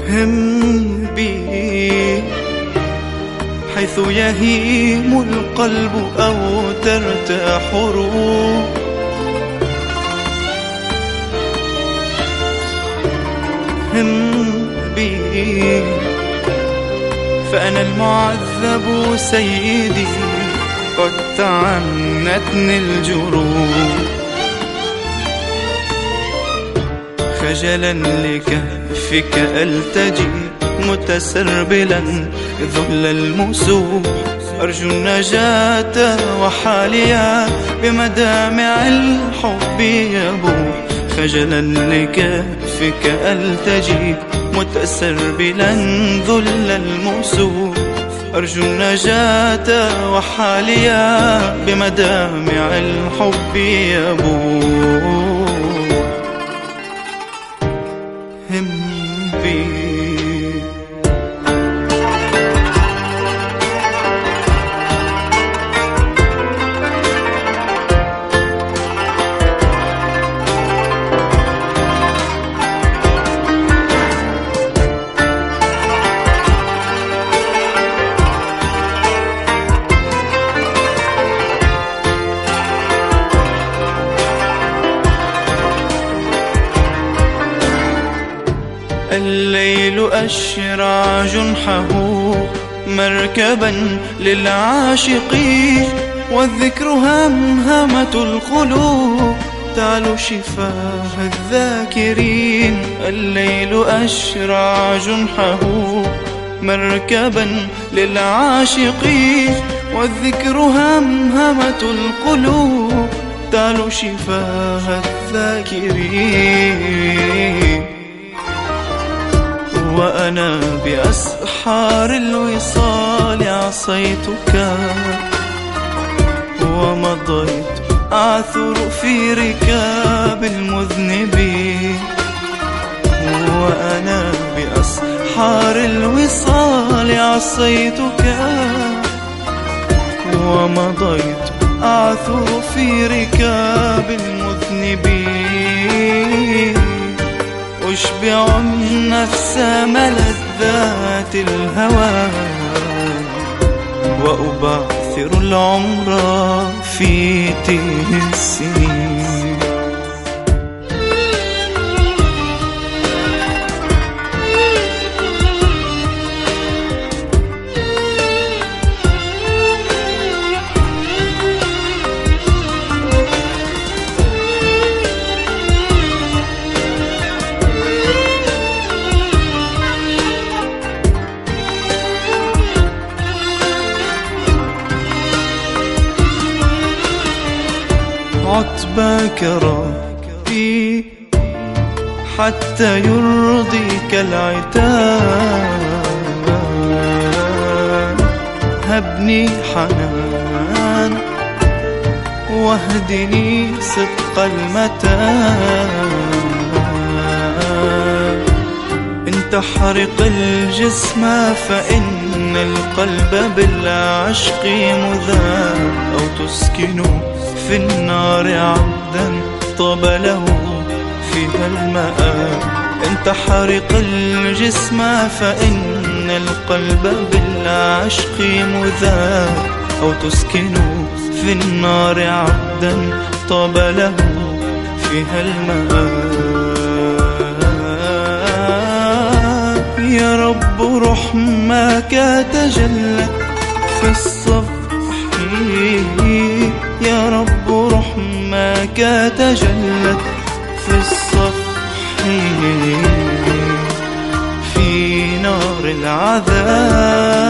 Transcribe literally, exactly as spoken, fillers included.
هم بي حيث يهيم القلب أو ترتاح روح، هم بي فأنا المعذب سيدي، قد تعنتني الجروح. خجلا لكهفك ألتجي متسربلا ذل المسوح، أرجو النجاة وحاليا بمدامع الحب يبوح. خجلا لكهفك ألتجي متسربلا ذل المسوح، أرجو النجاة وحاليا بمدامع الحب يبوح. هم بي الليل أشرع جنحه مركبا للعاشقين، والذكر همهمة القلوب تعلو شفاه الذاكرين. الليل أشرع جنحه مركبا للعاشقين، والذكر همهمة القلوب تعلو شفاه الذاكرين. وأنا بأسحار الوصال عصيتك ومضيت أعثر في ركاب المذنبين. وأنا بأسحار الوصال عصيتك ومضيت أعثر في ركاب المذنبين. أشبع النفس ملذات الهوى وأبعثر العمر في تيه السنين. عتباك ربي حتى يرضيك العتاب، هبني حنان واهدني صدق المتاب. إن تحرق الجسم فإن القلب بالعشق مذاب، أو تسكن في النار عبدا طاب له فيها المآب. إن تحرق الجسم فإن القلب بالعشق مذاب، أو تسكن في النار عبدا طاب له فيها المآب. يا رب رحمك تجلت في الصبح، يا رب رحمك تجلت في الصفح، في نار العذاب